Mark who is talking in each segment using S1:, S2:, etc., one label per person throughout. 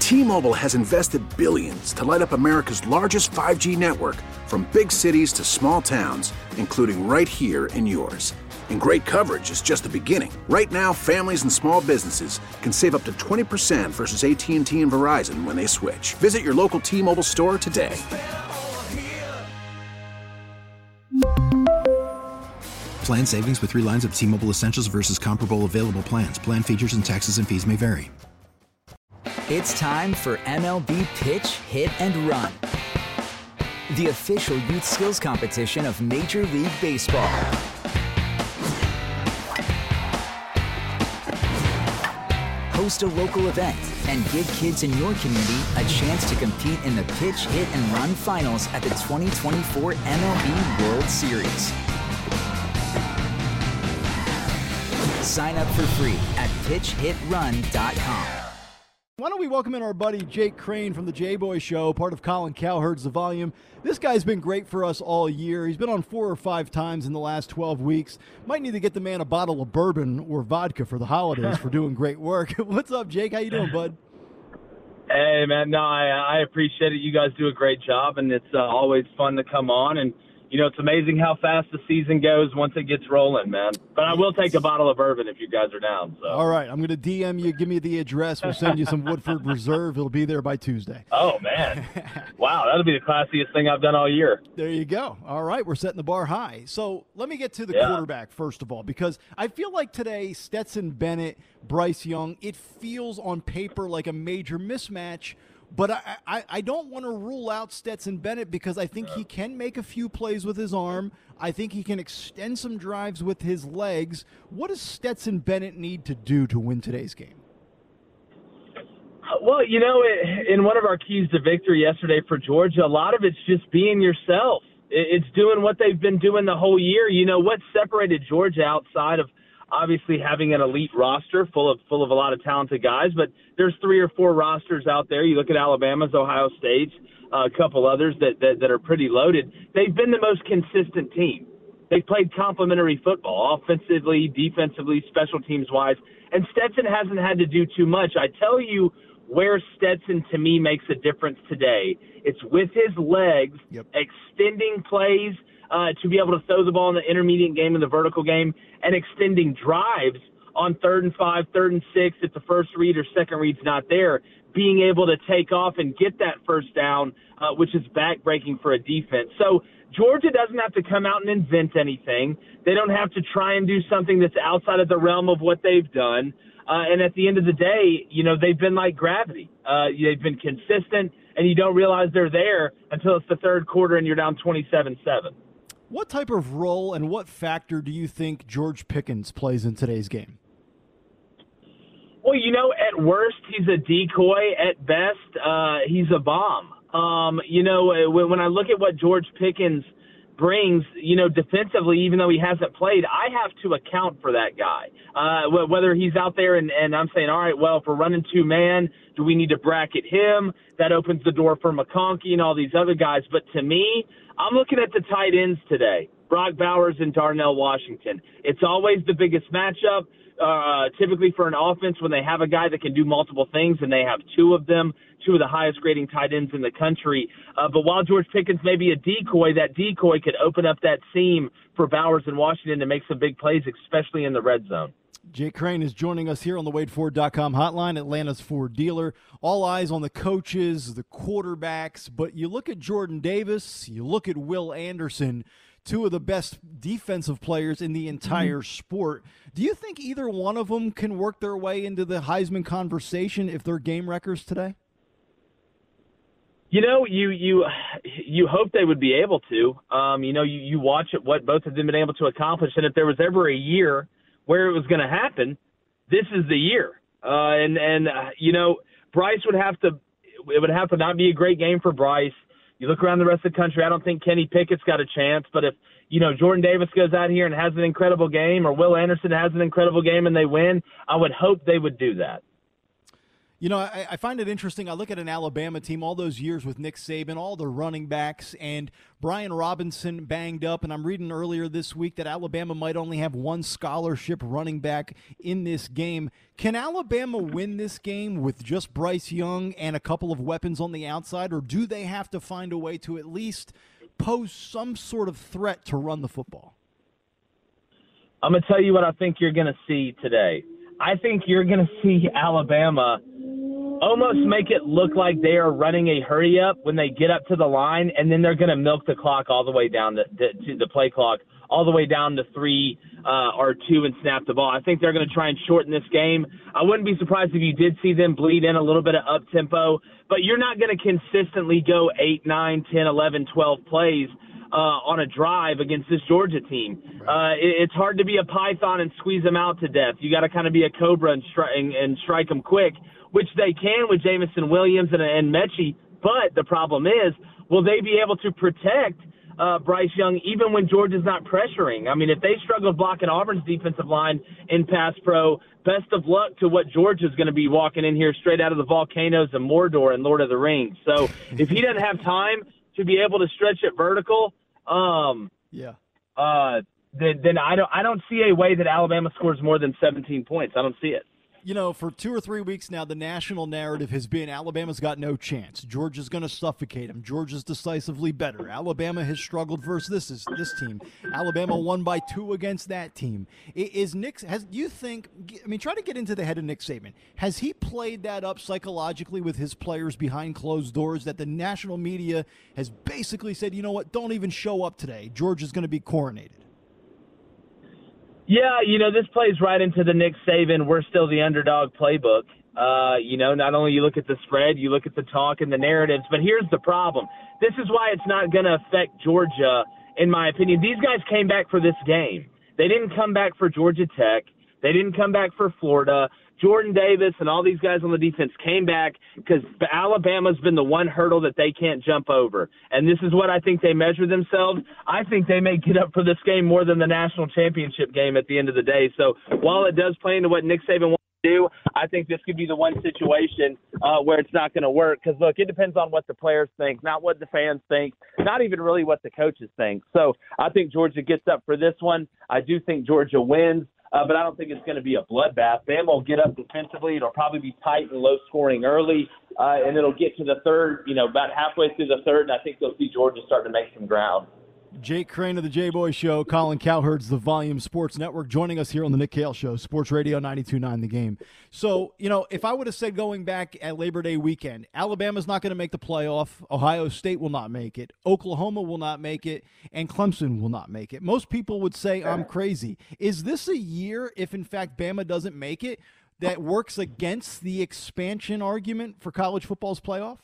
S1: T-Mobile has invested billions to light up America's largest 5G network, from big cities to small towns, including right here in yours. And great coverage is just the beginning. Right now, families and small businesses can save up to 20% versus AT&T and Verizon when they switch. Visit your local T-Mobile store today.
S2: Plan savings with 3 lines of T-Mobile Essentials versus comparable available plans. Plan features and taxes and fees may vary.
S3: It's time for MLB Pitch, Hit, and Run, the official youth skills competition of Major League Baseball. Host a local event and give kids in your community a chance to compete in the Pitch, Hit, and Run finals at the 2024 MLB World Series. Sign up for free at pitchhitrun.com.
S4: Why don't we welcome in our buddy Jake Crane from the J-Boy Show, part of Colin Cowherd's The Volume. This guy's been great for us all year. He's been on 4 or 5 times in the last 12 weeks. Might need to get the man a bottle of bourbon or vodka for the holidays for doing great work. What's up, Jake? How you doing, bud?
S5: Hey, man. No, I appreciate it. You guys do a great job, and it's always fun to come on. And, you know, it's amazing how fast the season goes once it gets rolling, man. But I will take a bottle of bourbon if you guys are down. So.
S4: All right. I'm going to DM you. Give me the address. We'll send you some Woodford Reserve. It'll be there by Tuesday.
S5: Oh, man. Wow, that'll be the classiest thing I've done all year.
S4: There you go. All right. We're setting the bar high. So let me get to the quarterback, first of all, because I feel like today Stetson Bennett, Bryce Young, it feels on paper like a major mismatch. But I don't want to rule out Stetson Bennett because I think he can make a few plays with his arm. I think he can extend some drives with his legs. What does Stetson Bennett need to do to win today's game?
S5: Well, you know, in one of our keys to victory yesterday for Georgia, a lot of it's just being yourself. It's doing what they've been doing the whole year. You know, what separated Georgia outside of obviously having an elite roster full of a lot of talented guys, but there's 3 or 4 rosters out there. You look at Alabama's, Ohio State's, a couple others that are pretty loaded. They've been the most consistent team. They've played complementary football, offensively, defensively, special teams-wise, and Stetson hasn't had to do too much. I tell you where Stetson, to me, makes a difference today. It's with his legs, extending plays, to be able to throw the ball in the intermediate game and the vertical game, and extending drives on 3rd and 5, 3rd and 6 if the first read or second read's not there, being able to take off and get that first down, which is back-breaking for a defense. So Georgia doesn't have to come out and invent anything. They don't have to try and do something that's outside of the realm of what they've done. And at the end of the day, you know, they've been like gravity. They've been consistent, and you don't realize they're there until it's the third quarter and you're down 27-7.
S4: What type of role and what factor do you think George Pickens plays in today's game?
S5: Well, you know, at worst, he's a decoy. At best, he's a bomb. You know, when I look at what George Pickens brings, you know, defensively, even though he hasn't played, I have to account for that guy. Whether he's out there and I'm saying, all right, well, if we're running 2-man, do we need to bracket him? That opens the door for McConkey and all these other guys. But to me, I'm looking at the tight ends today, Brock Bowers and Darnell Washington. It's always the biggest matchup, typically for an offense when they have a guy that can do multiple things, and they have 2 of them, 2 of the highest grading tight ends in the country. But while George Pickens may be a decoy, that decoy could open up that seam for Bowers and Washington to make some big plays, especially in the red zone.
S4: Jake Crane is joining us here on the WadeFord.com hotline, Atlanta's Ford dealer. All eyes on the coaches, the quarterbacks, but you look at Jordan Davis, you look at Will Anderson, 2 of the best defensive players in the entire sport. Do you think either one of them can work their way into the Heisman conversation if they're game wreckers today?
S5: You know, you hope they would be able to. You know, you watch it, what both of them have been able to accomplish, and if there was ever a year where it was going to happen, this is the year. You know, Bryce would have to not be a great game for Bryce. You look around the rest of the country, I don't think Kenny Pickett's got a chance, but if, you know, Jordan Davis goes out here and has an incredible game, or Will Anderson has an incredible game and they win, I would hope they would do that.
S4: You know, I find it interesting. I look at an Alabama team all those years with Nick Saban, all the running backs, and Brian Robinson banged up. And I'm reading earlier this week that Alabama might only have one scholarship running back in this game. Can Alabama win this game with just Bryce Young and a couple of weapons on the outside, or do they have to find a way to at least pose some sort of threat to run the football?
S5: I'm going to tell you what I think you're going to see today. I think you're going to see Alabama almost make it look like they are running a hurry-up when they get up to the line, and then they're going to milk the clock all the way down to the play clock, all the way down to 3 or 2 and snap the ball. I think they're going to try and shorten this game. I wouldn't be surprised if you did see them bleed in a little bit of up-tempo, but you're not going to consistently go 8, 9, 10, 11, 12 plays on a drive against this Georgia team. It's hard to be a python and squeeze them out to death. You got to kind of be a cobra and strike them quick, which they can with Jamison Williams and Mechie. But the problem is, will they be able to protect Bryce Young even when Georgia's not pressuring? I mean, if they struggle blocking Auburn's defensive line in pass pro, best of luck to what Georgia's going to be walking in here straight out of the volcanoes of Mordor and Lord of the Rings. So if he doesn't have time to be able to stretch it vertical, then I don't see a way that Alabama scores more than 17 points. I don't see it.
S4: You know, for 2 or 3 weeks now, the national narrative has been Alabama's got no chance. Georgia's going to suffocate them. Georgia's decisively better. Alabama has struggled versus this team. Alabama won by 2 against that team. Do you think, I mean, try to get into the head of Nick Saban. Has he played that up psychologically with his players behind closed doors that the national media has basically said, you know what, don't even show up today. Georgia's going to be coronated?
S5: Yeah, you know, this plays right into the Nick Saban, we're still the underdog playbook. You know, not only you look at the spread, you look at the talk and the narratives, but here's the problem. This is why it's not going to affect Georgia, in my opinion. These guys came back for this game. They didn't come back for Georgia Tech. They didn't come back for Florida. Jordan Davis and all these guys on the defense came back because Alabama's been the one hurdle that they can't jump over. And this is what I think they measure themselves. I think they may get up for this game more than the national championship game at the end of the day. So while it does play into what Nick Saban wants to do, I think this could be the one situation where it's not going to work. Because, look, it depends on what the players think, not what the fans think, not even really what the coaches think. So I think Georgia gets up for this one. I do think Georgia wins. But I don't think it's going to be a bloodbath. Bama will get up defensively. It'll probably be tight and low-scoring early, and it'll get to the third, you know, about halfway through the third, and I think you'll see Georgia starting to make some ground.
S4: Jake Crane of the J-Boy Show, Colin Cowherd's the Volume Sports Network, joining us here on the Nick Kale Show, Sports Radio 92.9 The Game. So, you know, if I would have said going back at Labor Day weekend, Alabama's not going to make the playoff, Ohio State will not make it, Oklahoma will not make it, and Clemson will not make it, most people would say I'm crazy. Is this a year, if in fact Bama doesn't make it, that works against the expansion argument for college football's playoff?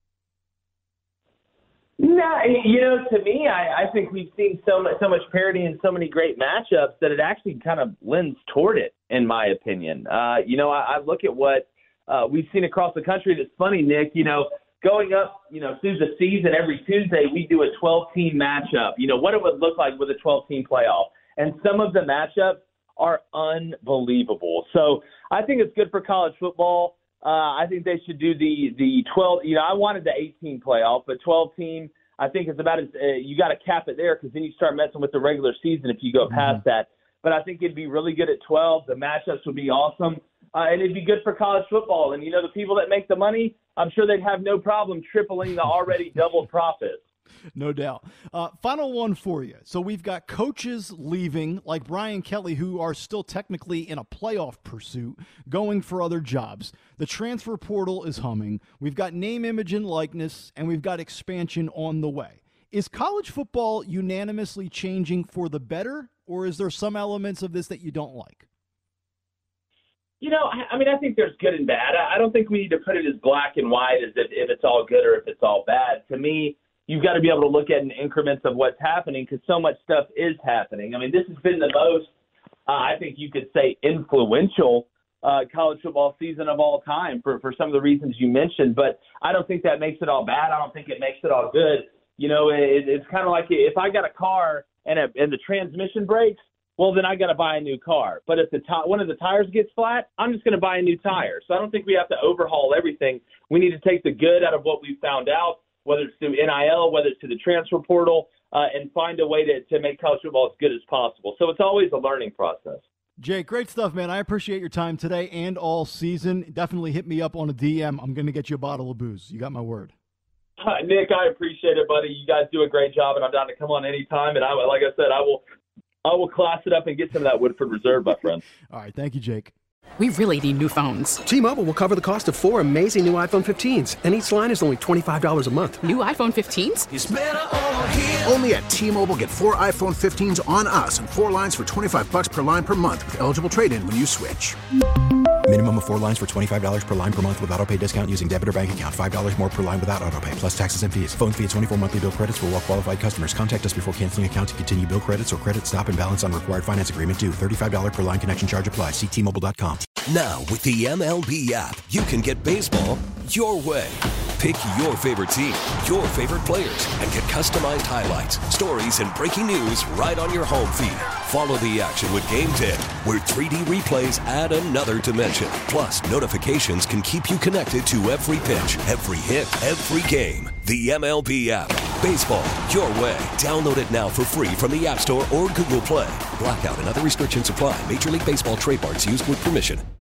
S5: No, you know, to me, I think we've seen so much parity and so many great matchups that it actually kind of lends toward it, in my opinion. You know, I look at what we've seen across the country. It's funny, Nick, you know, going up, you know, through the season every Tuesday, we do a 12-team matchup, you know, what it would look like with a 12-team playoff. And some of the matchups are unbelievable. So I think it's good for college football. I think they should do the 12. You know, I wanted the 18 playoff, but 12 team, I think it's about you got to cap it there because then you start messing with the regular season if you go past that. But I think it'd be really good at 12. The matchups would be awesome, and it'd be good for college football. And you know, the people that make the money, I'm sure they'd have no problem tripling the already doubled profits.
S4: No doubt. Final one for you. So we've got coaches leaving, like Brian Kelly, who are still technically in a playoff pursuit, going for other jobs. The transfer portal is humming. We've got name, image, and likeness, and we've got expansion on the way. Is college football unanimously changing for the better, or is there some elements of this that you don't like?
S5: You know, I mean, I think there's good and bad. I don't think we need to put it as black and white as if it's all good or if it's all bad. To me, you've got to be able to look at in increments of what's happening because so much stuff is happening. I mean, this has been the most, I think you could say, influential college football season of all time for some of the reasons you mentioned. But I don't think that makes it all bad. I don't think it makes it all good. You know, it's kind of like if I got a car and the transmission breaks, well, then I got to buy a new car. But if one of the tires gets flat, I'm just going to buy a new tire. So I don't think we have to overhaul everything. We need to take the good out of what we've found out, whether it's through NIL, whether it's to the transfer portal, and find a way to make college football as good as possible. So it's always a learning process.
S4: Jake, great stuff, man. I appreciate your time today and all season. Definitely hit me up on a DM. I'm going to get you a bottle of booze. You got my word.
S5: Nick, I appreciate it, buddy. You guys do a great job, and I'm down to come on anytime. And like I said, I will class it up and get some of that Woodford Reserve, my friend.
S4: All right. Thank you, Jake.
S6: We really need new phones.
S7: T-Mobile will cover the cost of 4 amazing new iPhone 15s, and each line is only $25 a month.
S6: New iPhone 15s?
S1: It's better over here. Only at T-Mobile, get 4 iPhone 15s on us and 4 lines for $25 per line per month with eligible trade-in when you switch.
S2: Minimum of 4 lines for $25 per line per month with autopay discount using debit or bank account. $5 more per line without autopay, plus taxes and fees. Phone fee at 24 monthly bill credits for well-qualified customers. Contact us before canceling account to continue bill credits or credit stop and balance on required finance agreement due. $35 per line connection charge applies. See T-Mobile.com.
S8: Now, with the MLB app, you can get baseball your way. Pick your favorite team, your favorite players, and get customized highlights, stories, and breaking news right on your home feed. Follow the action with Game Day, where 3D replays add another dimension. Plus, notifications can keep you connected to every pitch, every hit, every game. The MLB app. Baseball your way. Download it now for free from the App Store or Google Play. Blackout and other restrictions apply. Major League Baseball trademarks used with permission.